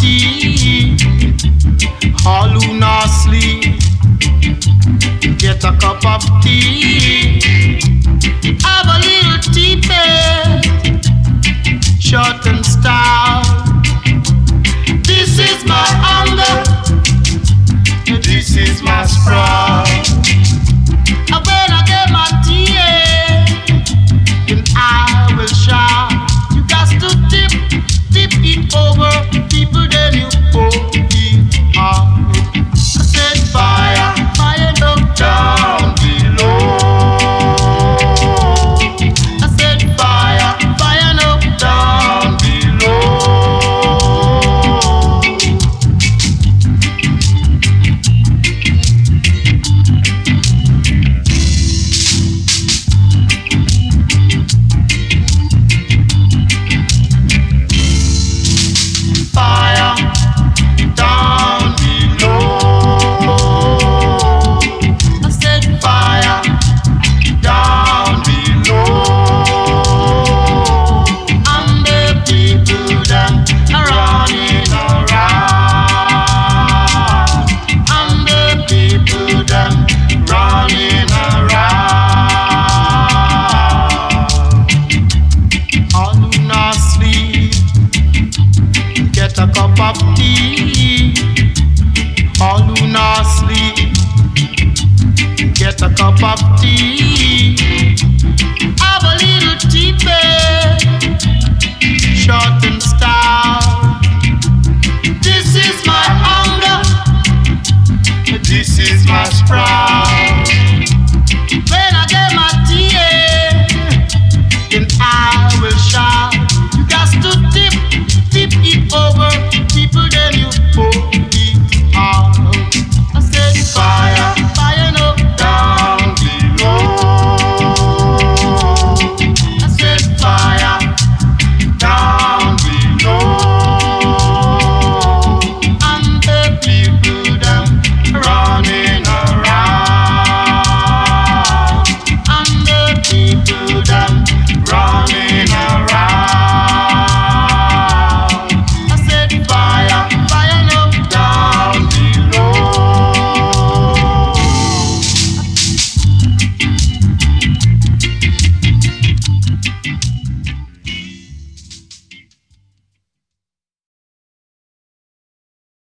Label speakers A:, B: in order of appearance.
A: tea. All who not sleep, get a cup of tea. Have a little tea bed, short and stout. This is my hunger, this is my sprout. And when I get my tea, then I will shout. You got to tip it over people, then you hold it on. I said fire, fire look down below. I said fire, fire look down below. Fire down below. I said fire down below. And the people them are running around. And the people them running around. All who not sleep, get a cup of tea. All who not sleep, get a cup of tea. Have a little tea bed, short and stout.